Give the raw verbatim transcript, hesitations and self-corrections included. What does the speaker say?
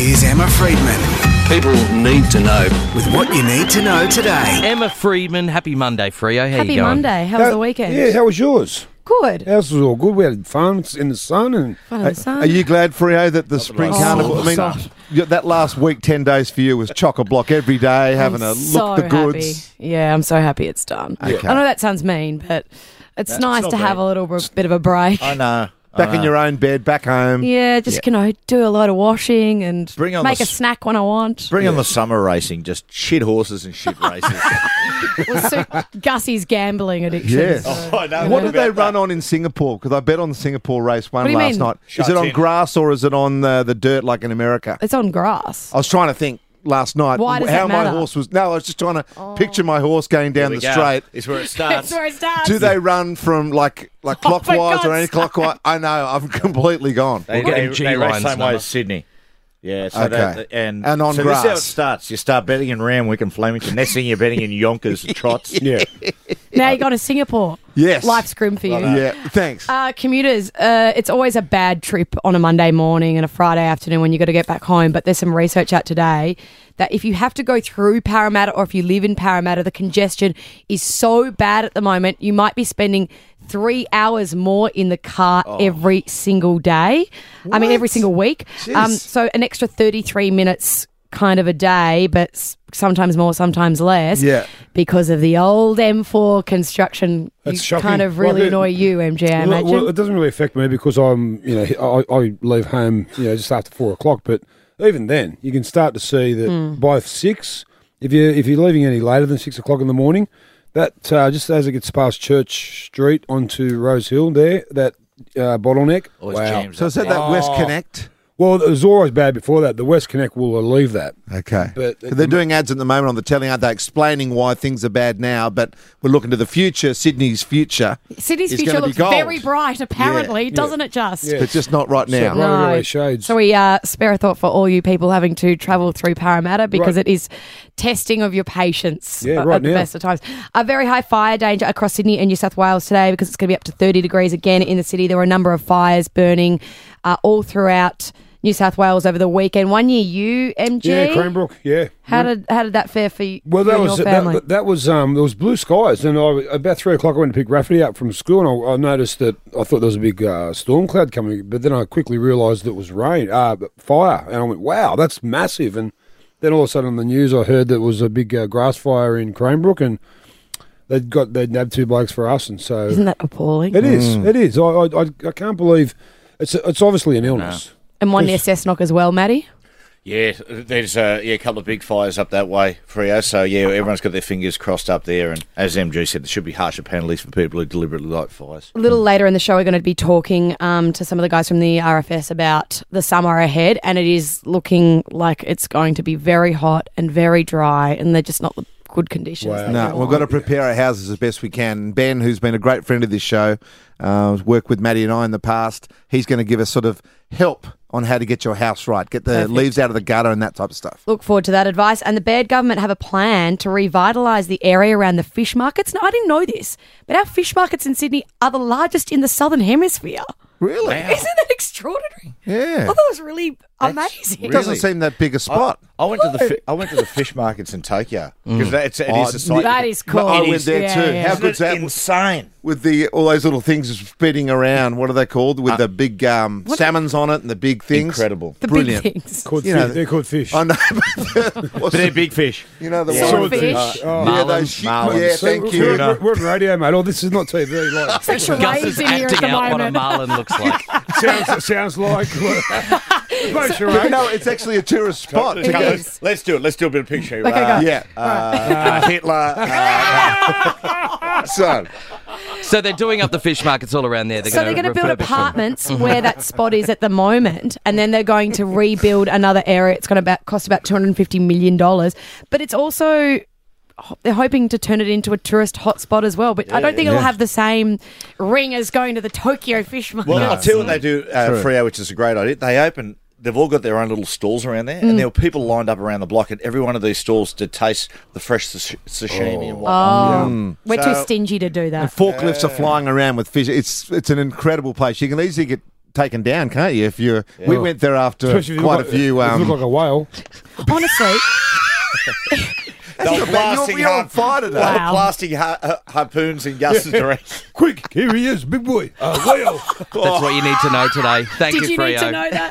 Here's Emma Friedman People need to know. with what you need to know today. Emma Friedman, happy Monday, Freo. How Happy you going? Monday. How was the weekend? Yeah, how was yours? Good. Ours was all good. We had fun in the sun and Fun in the sun. Are you glad, Freo, that the spring Oh, carnival? I mean, so- yeah, that last week, ten days for you was chock a block every day, having I'm a so look the goods. happy. Yeah, I'm so happy it's done. Okay. I know that sounds mean, but it's No, nice it's to not have bad. a little bit bit of a break. I know. Back in your own bed, back home. Yeah, just you know, do a lot of washing and Bring on make the a s- snack when I want. Bring on the summer racing, just shit horses and shit races. We'll suit Gussie's gambling addiction. Yes. so- I know. What did they run on in Singapore? Because I bet on the Singapore race one What do you last mean? night. Is Shut it on in. grass or is it on uh, the dirt like in America? It's on grass. I was trying to think last night Why does how that my matter? horse was. No, I was just trying to picture my horse going down the straight. Is where it That's starts. where it starts. Do they run from like like Oh, for clockwise or God's anti-clockwise? I know, I'm completely gone. They, We'll get they, him G they race lines the same way number. as Sydney. Yeah, so Okay. that, and, And on so this is how it grass. starts. You start betting in Ramwick and Flemington. Next thing you're betting in Yonkers and Trots. yeah. Now you're going to Singapore. Yes. Life's grim for you. Yeah, thanks. Uh, commuters, uh, it's always a bad trip on a Monday morning and a Friday afternoon when you got to get back home. But there's some research out today that if you have to go through Parramatta or if you live in Parramatta, the congestion is so bad at the moment. You might be spending three hours more in the car every single day. I mean, every single week. Um, so an extra thirty-three minutes kind of a day, but s- sometimes more, sometimes less. Yeah. Because of the old M four construction. That's you shocking. kind of Like really it- annoy you, M J, I Well, imagine. well, it doesn't really affect me because I'm, you know, I, I leave home, you know, just after four o'clock. But even then, you can start to see that Hmm. by six, if you if you're leaving any later than six o'clock in the morning, that uh, just as it gets past Church Street onto Rose Hill, there, that uh, bottleneck. Always wow. jams So up is that there. that West Connect? Well, it was always bad before that. The West Connect will alleviate that. Okay. But- they're doing ads at the moment on the telly, aren't they, explaining why things are bad now, but we're looking to the future, Sydney's future. City's is future gonna be looks gold. very bright, apparently, Yeah. doesn't it just? Yeah. But just not right now. So right away shades. So we uh, spare a thought for all you people having to travel through Parramatta because Right. it is testing of your patience Yeah, uh, right at the now. best of times. A very high fire danger across Sydney and New South Wales today because it's going to be up to thirty degrees again in the city. There were a number of fires burning uh, all throughout New South Wales over the weekend. One year you, M G? Yeah, Cranbrook, yeah. How did how did that fare for you, Well, you that and was your family? that, that was um, there was blue skies, and I, about three o'clock I went to pick Rafferty up from school, and I, I noticed that I thought there was a big uh, storm cloud coming, but then I quickly realised it was rain, uh, fire, and I went, "Wow, that's massive!" And then all of a sudden on the news, I heard there was a big uh, grass fire in Cranbrook, and they'd got they'd nabbed two blokes for us, and so Isn't that appalling? it is, it is. I, I I I can't believe it's it's obviously an illness. And one near Yes. Cessnock as well, Maddie. Yeah, there's uh, yeah, a couple of big fires up that way, Freo. So, yeah, everyone's got their fingers crossed up there. And as M G said, there should be harsher penalties for people who deliberately light fires. A little later in the show, we're going to be talking um, to some of the guys from the R F S about the summer ahead, and it is looking like it's going to be very hot and very dry, and they're just not the good conditions. Wow. that No, you we've got to want. prepare our houses as best we can. Ben, who's been a great friend of this show, uh, worked with Maddie and I in the past, he's going to give us sort of help on how to get your house right, get the Perfect. leaves out of the gutter and that type of stuff. Look forward to that advice. And the Baird government have a plan to revitalise the area around the fish markets. Now, I didn't know this, but our fish markets in Sydney are the largest in the Southern Hemisphere. Really? Isn't that extraordinary? I Yeah. thought it was really amazing. It doesn't seem that big a spot. I, I went to the fi- I went to the fish markets in Tokyo because it's it Oh, is a site. That is cool. I It went is- there yeah, too. yeah. How Isn't good's it that? insane? With the all those little things spinning around. What are they called? With the big um, salmons on it and the big things. Incredible. The Brilliant. big things. Called You fish, know- they're called fish. I know. But they're big fish. You know the Yeah. ones- Swordfish. Uh, oh. Yeah, Marlins, those marlins. Yeah, So thank we're, you. We're, we're on radio, mate. Oh, this is not T V. Like, Fish Gus rays is in here at acting the out what a moment. marlin looks like. sounds sounds like. Both your No, own. no, it's actually a tourist spot. It Come, is. let's, let's do it. Let's do a bit of picture. Okay, uh, go. Yeah. uh, uh, Hitler. Uh, So, So they're doing up the fish markets all around there. They're So gonna they're going to build refurbish them. apartments where that spot is at the moment, and then they're going to rebuild another area. It's going to about, cost about two hundred fifty million dollars. But it's also, they're hoping to turn it into a tourist hotspot as well. But I don't think it'll have the same ring as going to the Tokyo fish market. well, I'll tell you what they do, uh, Freo, which is a great idea. They open. They've all got their own little stalls around there, and there were people lined up around the block at every one of these stalls to taste the fresh sash- sashimi and whatnot. Oh, we're So- too stingy to do that. forklifts are flying around with fish. It's it's an incredible place. You can easily get taken down, can't you? If you, are we went there after Especially if you quite look a like- few. if you Um, look like a whale. Honestly, They were blasting you're, you're on har- fire today. they were Wow. blasting har- har- harpoons in Gus's direction. Quick, here he is, big boy. Uh, whale. That's what you need to know today. Thank did you, you need Freo. to know that?